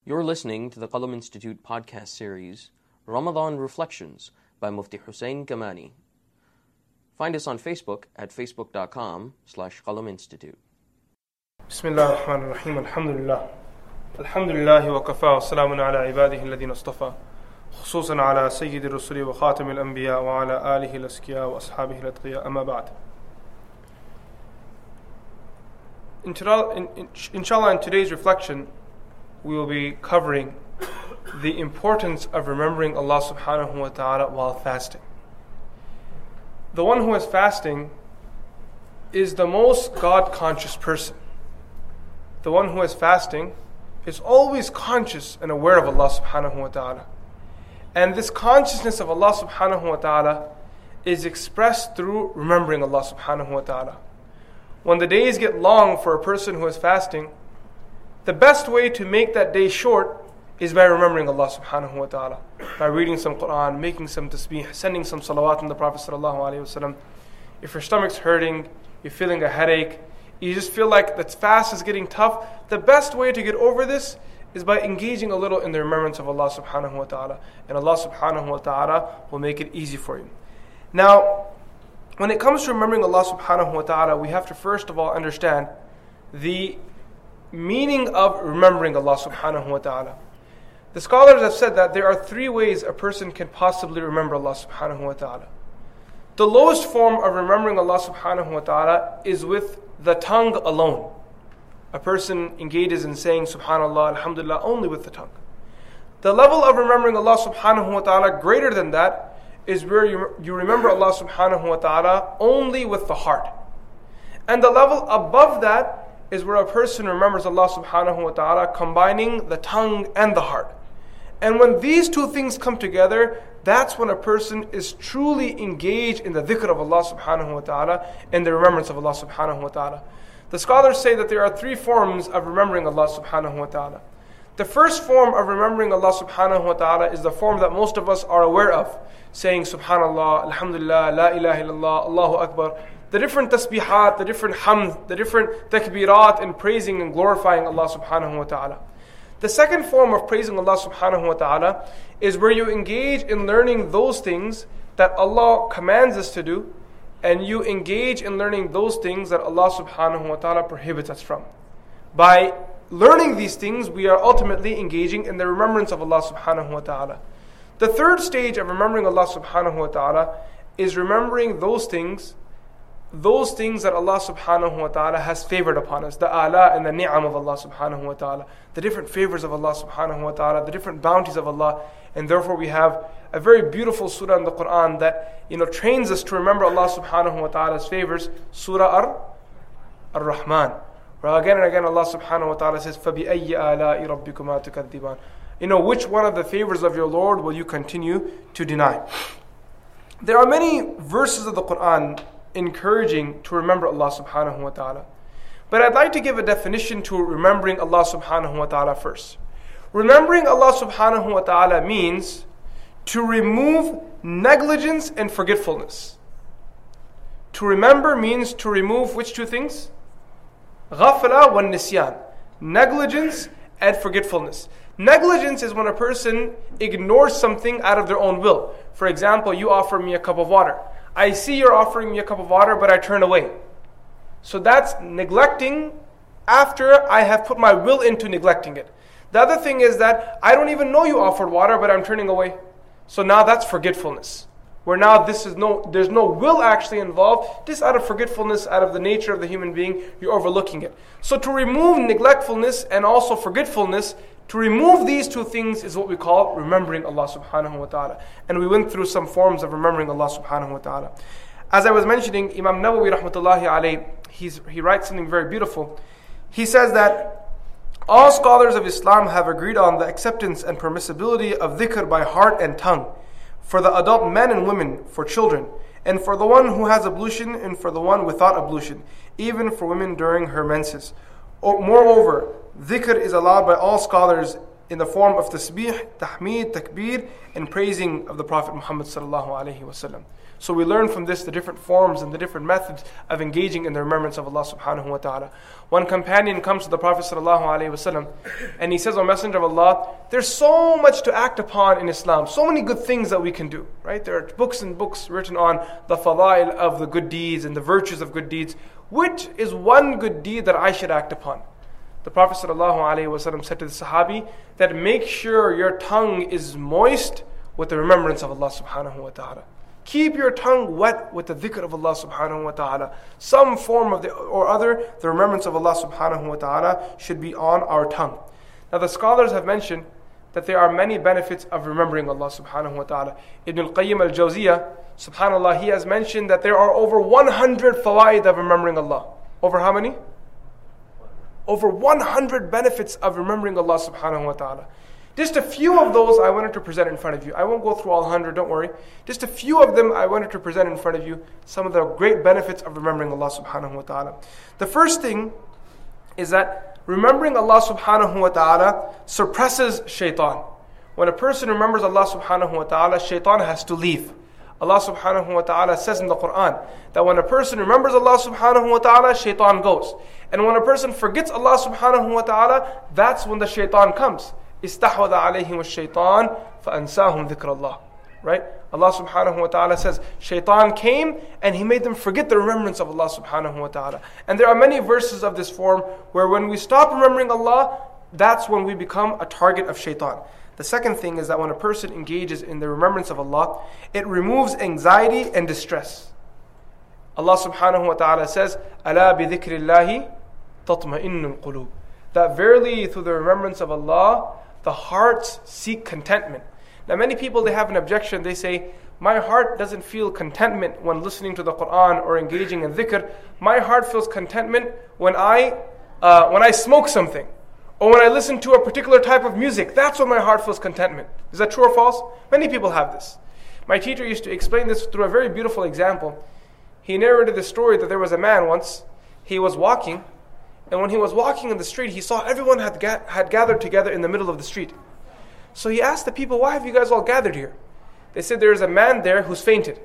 You're listening to the Qalam Institute podcast series, Ramadan Reflections by Mufti Hussein Kamani. Find us on Facebook at facebook.com/Qalam Institute. Bismillah ar-Rahman ar-Rahim, alhamdulillah. Alhamdulillahi wa kafa wa salamun ala ibadihi alladhina astafa. Khususan ala sayyidi rusuli wa khatam al-anbiya wa ala alihi al-askiya wa ashabihi al-atqiya, amma ba'd. Inshallah, in today's reflection, we will be covering the importance of remembering Allah subhanahu wa ta'ala while fasting. The one who is fasting is the most God-conscious person. The one who is fasting is always conscious and aware of Allah subhanahu wa ta'ala. And this consciousness of Allah subhanahu wa ta'ala is expressed through remembering Allah subhanahu wa ta'ala. When the days get long for a person who is fasting, the best way to make that day short is by remembering Allah subhanahu wa ta'ala, by reading some Quran, making some tasbih, sending some salawat on the Prophet sallallahu alaihi wasallam. If your stomach's hurting, you're feeling a headache, you just feel like the fast is getting tough, the best way to get over this is by engaging a little in the remembrance of Allah subhanahu wa ta'ala. And Allah subhanahu wa ta'ala will make it easy for you. Now, when it comes to remembering Allah subhanahu wa ta'ala, we have to first of all understand the meaning of remembering Allah subhanahu wa ta'ala. The scholars have said that there are three ways a person can possibly remember Allah subhanahu wa ta'ala. The lowest form of remembering Allah subhanahu wa ta'ala is with the tongue alone. A person engages in saying subhanallah, alhamdulillah only with the tongue. The level of remembering Allah subhanahu wa ta'ala greater than that is where you remember Allah subhanahu wa ta'ala only with the heart. And the level above that is where a person remembers Allah subhanahu wa ta'ala combining the tongue and the heart. And when these two things come together, that's when a person is truly engaged in the dhikr of Allah subhanahu wa ta'ala and the remembrance of Allah subhanahu wa ta'ala. The scholars say that there are three forms of remembering Allah subhanahu wa ta'ala. The first form of remembering Allah subhanahu wa ta'ala is the form that most of us are aware of, saying subhanallah, alhamdulillah, la ilaha illallah, Allahu Akbar. The different tasbihat, the different hamd, the different takbirat in praising and glorifying Allah subhanahu wa ta'ala. The second form of praising Allah subhanahu wa ta'ala is where you engage in learning those things that Allah commands us to do, and you engage in learning those things that Allah subhanahu wa ta'ala prohibits us from. By learning these things, we are ultimately engaging in the remembrance of Allah subhanahu wa ta'ala. The third stage of remembering Allah subhanahu wa ta'ala is remembering those things that Allah subhanahu wa ta'ala has favored upon us, the ala and the ni'am of Allah subhanahu wa ta'ala, the different favors of Allah subhanahu wa ta'ala, the different bounties of Allah. And therefore we have a very beautiful surah in the Quran that trains us to remember Allah subhanahu wa ta'ala's favors, Surah Ar-Rahman. Where again and again Allah subhanahu wa ta'ala says, فَبِأَيِّ آلَاءِ رَبِّكُمَا تُكَذِّبَانِ. Which one of the favors of your Lord will you continue to deny? There are many verses of the Quran encouraging to remember Allah subhanahu wa ta'ala. But I'd like to give a definition to remembering Allah subhanahu wa ta'ala first. Remembering Allah subhanahu wa ta'ala means to remove negligence and forgetfulness. To remember means to remove which two things? Ghafla wa nisyan. Negligence and forgetfulness. Negligence is when a person ignores something out of their own will. For example, you offer me a cup of water. I see you're offering me a cup of water, but I turn away. So that's neglecting after I have put my will into neglecting it. The other thing is that I don't even know you offered water, but I'm turning away. So now that's forgetfulness. Where now there's no will actually involved. Just out of forgetfulness, out of the nature of the human being, you're overlooking it. So to remove neglectfulness and also forgetfulness, to remove these two things is what we call remembering Allah subhanahu wa ta'ala. And we went through some forms of remembering Allah subhanahu wa ta'ala. As I was mentioning, Imam Nawawi rahmatullahi alayhi, he writes something very beautiful. He says that all scholars of Islam have agreed on the acceptance and permissibility of dhikr by heart and tongue, for the adult men and women, for children, and for the one who has ablution and for the one without ablution, even for women during her menses. Moreover, dhikr is allowed by all scholars in the form of tasbih, tahmeed, takbir, and praising of the Prophet Muhammad sallallahu alaihi wasallam. So we learn from this the different forms and the different methods of engaging in the remembrance of Allah subhanahu wa ta'ala. One companion comes to the Prophet sallallahu alaihi wasallam and he says, O Messenger of Allah, there's so much to act upon in Islam, so many good things that we can do, right? There are books and books written on the fadail of the good deeds and the virtues of good deeds. Which is one good deed that I should act upon? The Prophet sallallahu alaihi wasallam said to the Sahabi that make sure your tongue is moist with the remembrance of Allah subhanahu wa ta'ala. Keep your tongue wet with the dhikr of Allah subhanahu wa ta'ala. Some form of or other, the remembrance of Allah subhanahu wa ta'ala should be on our tongue. Now the scholars have mentioned that there are many benefits of remembering Allah subhanahu wa ta'ala. Ibn al-Qayyim al-Jawziyah, subhanallah, he has mentioned that there are over 100 fawaid of remembering Allah. Over how many? Over 100 benefits of remembering Allah subhanahu wa ta'ala. Just a few of those I wanted to present in front of you. I won't go through all 100, don't worry. Just a few of them I wanted to present in front of you. Some of the great benefits of remembering Allah subhanahu wa ta'ala. The first thing is that remembering Allah subhanahu wa ta'ala suppresses shaitan. When a person remembers Allah subhanahu wa ta'ala, shaitan has to leave. Allah subhanahu wa ta'ala says in the Quran that when a person remembers Allah subhanahu wa ta'ala, shaitan goes. And when a person forgets Allah subhanahu wa ta'ala, that's when the shaitan comes. استحوذ عليهم الشيطان فأنساهم ذكر الله. Right? Allah subhanahu wa ta'ala says, shaitan came and he made them forget the remembrance of Allah subhanahu wa ta'ala. And there are many verses of this form where when we stop remembering Allah, that's when we become a target of shaitan. The second thing is that when a person engages in the remembrance of Allah, it removes anxiety and distress. Allah subhanahu wa ta'ala says, أَلَا بِذِكْرِ اللَّهِ تَطْمَئِنُّ الْقُلُوبِ. That verily through the remembrance of Allah, the hearts seek contentment. Now many people, they have an objection. They say, my heart doesn't feel contentment when listening to the Quran or engaging in dhikr. My heart feels contentment when I smoke something. Or when I listen to a particular type of music. That's when my heart feels contentment. Is that true or false? Many people have this. My teacher used to explain this through a very beautiful example. He narrated the story that there was a man once. He was walking. And when he was walking in the street, he saw everyone had gathered together in the middle of the street. So he asked the people, why have you guys all gathered here? They said, there is a man there who's fainted.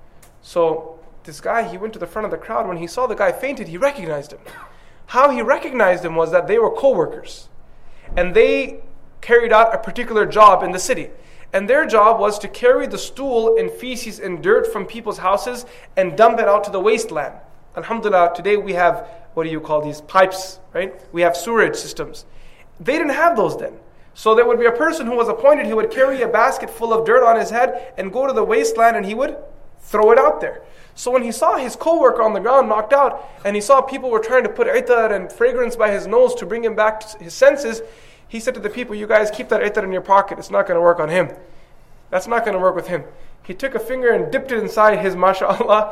So this guy, he went to the front of the crowd. When he saw the guy fainted, he recognized him. How he recognized him was that they were co-workers. And they carried out a particular job in the city. And their job was to carry the stool and feces and dirt from people's houses and dump it out to the wasteland. Alhamdulillah, today we have, what do you call these, pipes, right? We have sewerage systems. They didn't have those then. So there would be a person who was appointed, he would carry a basket full of dirt on his head and go to the wasteland and he would throw it out there. So when he saw his co-worker on the ground knocked out and he saw people were trying to put itar and fragrance by his nose to bring him back to his senses, he said to the people, you guys keep that itar in your pocket. It's not going to work on him. That's not going to work with him. He took a finger and dipped it inside his, mashallah,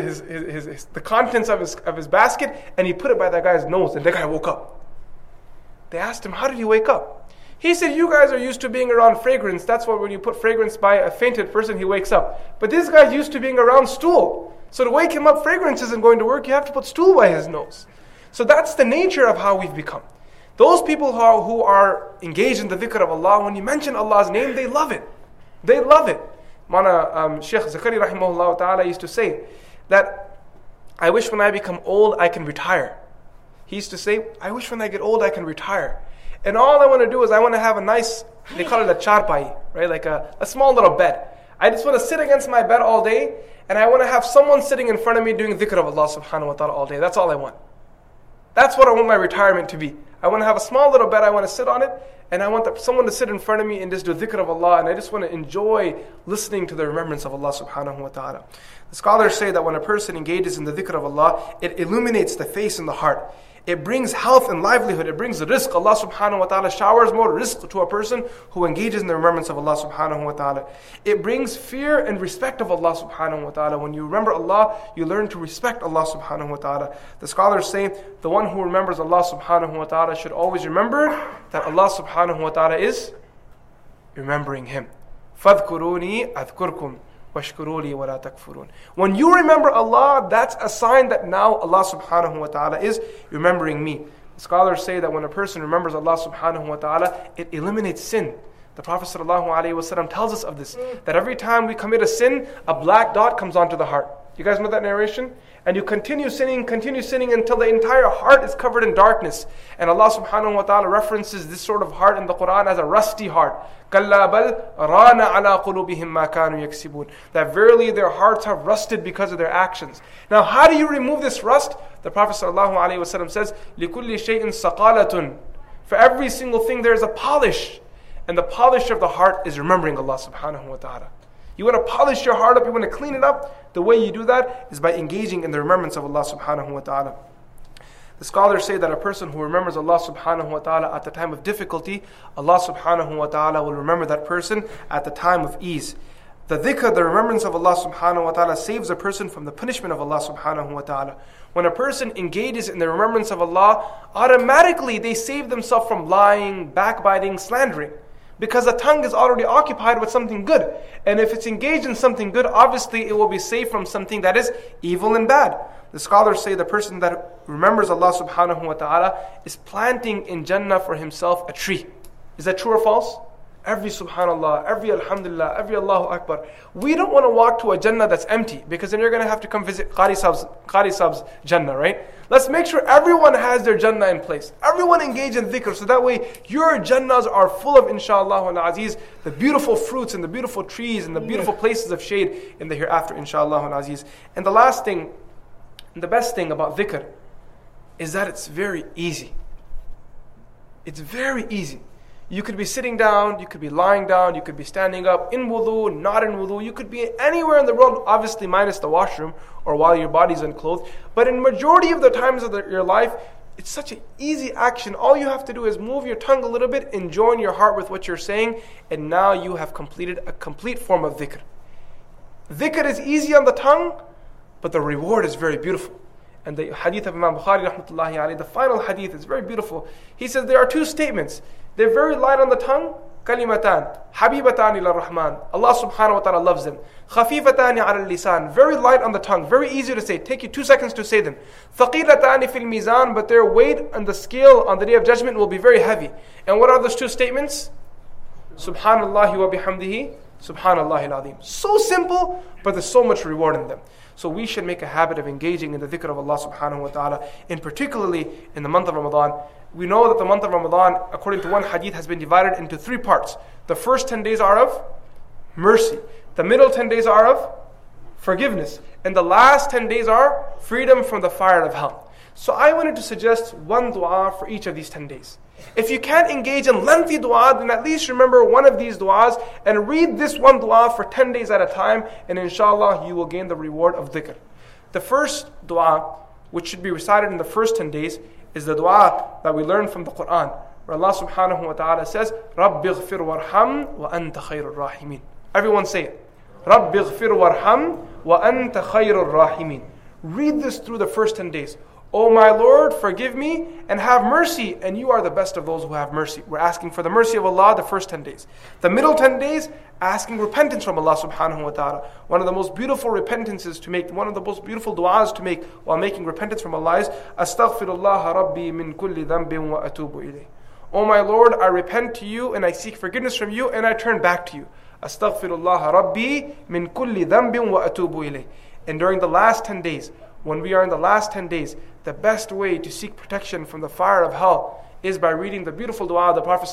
the contents of his basket, and he put it by that guy's nose, and that guy woke up. They asked him, how did he wake up? He said, you guys are used to being around fragrance. That's why when you put fragrance by a fainted person, he wakes up. But this guy's used to being around stool. So to wake him up, fragrance isn't going to work. You have to put stool by his nose. So that's the nature of how we've become. Those people who are engaged in the dhikr of Allah, when you mention Allah's name, they love it. They love it. Shaykh Zakari rahimahullah ta'ala used to say that I wish when I become old I can retire. He used to say, I wish when I get old I can retire. And all I want to do is I want to have a nice, they call it a charpai, right? Like a small little bed. I just want to sit against my bed all day and I want to have someone sitting in front of me doing dhikr of Allah subhanahu wa ta'ala all day. That's all I want. That's what I want my retirement to be. I want to have a small little bed, I want to sit on it, and I want someone to sit in front of me and just do dhikr of Allah, and I just want to enjoy listening to the remembrance of Allah subhanahu wa ta'ala. The scholars say that when a person engages in the dhikr of Allah, it illuminates the face and the heart. It brings health and livelihood. It brings rizq. Allah subhanahu wa ta'ala showers more rizq to a person who engages in the remembrance of Allah subhanahu wa ta'ala. It brings fear and respect of Allah subhanahu wa ta'ala. When you remember Allah, you learn to respect Allah subhanahu wa ta'ala. The scholars say the one who remembers Allah subhanahu wa ta'ala should always remember that Allah subhanahu wa ta'ala is remembering him. فَاذْكُرُونِي أَذْكُرْكُمْ وَاشْكُرُوا لِي وَلَا تَكْفُرُونَ. When you remember Allah, that's a sign that now Allah subhanahu wa ta'ala is remembering me. Scholars say that when a person remembers Allah subhanahu wa ta'ala, it eliminates sin. The Prophet ﷺ tells us of this, that every time we commit a sin, a black dot comes onto the heart. You guys know that narration? And you continue sinning until the entire heart is covered in darkness. And Allah subhanahu wa ta'ala references this sort of heart in the Quran as a rusty heart. كَلَّا بَلْ رَانَ عَلَىٰ قُلُوبِهِمْ مَا كَانُوا يَكْسِبُونَ. That verily their hearts have rusted because of their actions. Now how do you remove this rust? The Prophet ﷺ says, لِكُلِّ شَيْءٍ سَقَالَةٌ. For every single thing there is a polish. And the polish of the heart is remembering Allah subhanahu wa ta'ala. You want to polish your heart up, you want to clean it up. The way you do that is by engaging in the remembrance of Allah subhanahu wa ta'ala. The scholars say that a person who remembers Allah subhanahu wa ta'ala at the time of difficulty, Allah subhanahu wa ta'ala will remember that person at the time of ease. The dhikr, the remembrance of Allah subhanahu wa ta'ala, saves a person from the punishment of Allah subhanahu wa ta'ala. When a person engages in the remembrance of Allah, automatically they save themselves from lying, backbiting, slandering. Because the tongue is already occupied with something good. And if it's engaged in something good, obviously it will be safe from something that is evil and bad. The scholars say the person that remembers Allah subhanahu wa ta'ala is planting in Jannah for himself a tree. Is that true or false? Every subhanallah, every alhamdulillah, every Allahu Akbar. We don't want to walk to a Jannah that's empty, because then you're going to have to come visit Qari Sahib's Jannah, right? Let's make sure everyone has their Jannah in place. Everyone engage in dhikr, so that way your Jannahs are full of, inshaAllah al-Aziz, the beautiful fruits and the beautiful trees and the beautiful places of shade in the hereafter, inshaAllah al-Aziz. And the last thing, and the best thing about dhikr is that it's very easy. It's very easy. You could be sitting down, you could be lying down, you could be standing up, in wudu, not in wudu. You could be anywhere in the world, obviously minus the washroom or while your body's unclothed. But in majority of the times of your life, it's such an easy action. All you have to do is move your tongue a little bit and join your heart with what you're saying, and now you have completed a complete form of dhikr. Dhikr is easy on the tongue, but the reward is very beautiful. And the hadith of Imam Bukhari rahmatullahi alayhi, the final hadith is very beautiful. He says there are two statements. They're very light on the tongue. Kalimatan, habibatan ila rahman. Allah subhanahu wa ta'ala loves them. Khafifatani ala lisan. Very light on the tongue. Very easy to say. Take you 2 seconds to say them. Thaqilatani fil mizan. But their weight on the scale on the day of judgment will be very heavy. And what are those two statements? Subhanallah wa bihamdihi. Subhanallah al-azim. So simple, but there's so much reward in them. So we should make a habit of engaging in the dhikr of Allah subhanahu wa ta'ala, and particularly in the month of Ramadan. We know that the month of Ramadan, according to one hadith, has been divided into 3 parts. The first 10 days are of mercy. The middle 10 days are of forgiveness. And the last 10 days are freedom from the fire of hell. So I wanted to suggest one dua for each of these 10 days. If you can't engage in lengthy dua, then at least remember one of these duas and read this one dua for 10 days at a time, and inshallah you will gain the reward of dhikr. The first dua, which should be recited in the first 10 days, is the dua that we learn from the Quran, where Allah subhanahu wa ta'ala says, رَبِّ اغْفِرْ وَارْحَمْ وَأَنْتَ خَيْرُ الرَّاحِمِينَ. Everyone say it. رَبِّ اغْفِرْ وَارْحَمْ وَأَنْتَ خَيْرُ الرَّاحِمِينَ. Read this through the first 10 days. O my Lord, forgive me and have mercy, and you are the best of those who have mercy. We're asking for the mercy of Allah the first 10 days. The middle 10 days, asking repentance from Allah subhanahu wa ta'ala. One of the most beautiful repentances to make, one of the most beautiful du'as to make while making repentance from Allah is, Astaghfirullah Rabbi min kulli dhanbin wa atubu ilayh. O my Lord, I repent to you and I seek forgiveness from you and I turn back to you. Astaghfirullah Rabbi min kulli dhanbin wa atubu ilayh. And during the last 10 days, when we are in the last 10 days, the best way to seek protection from the fire of hell is by reading the beautiful dua the Prophet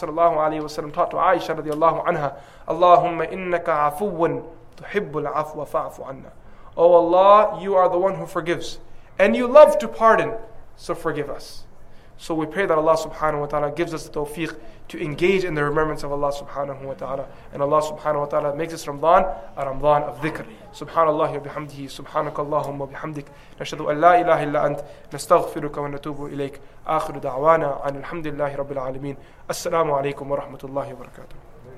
ﷺ taught to Aisha radiallahu anha. Allahumma innaka afuwun tuhibbul afwa fa'afu anna. Oh Allah, you are the one who forgives, and you love to pardon, so forgive us. So we pray that Allah subhanahu wa ta'ala gives us the tawfiq to engage in the remembrance of Allah subhanahu wa ta'ala. And Allah subhanahu wa ta'ala makes this Ramadan a Ramadan of dhikr. Subhanallah wa bihamdihi, subhanakallahumma wa bihamdik. Nashhadu an la ilaha illa ant, nastaghfiruka wa natubu ilayk. Akhiru da'wana an alhamdulillahi rabbil alameen. Assalamu alaikum wa rahmatullahi wa barakatuh.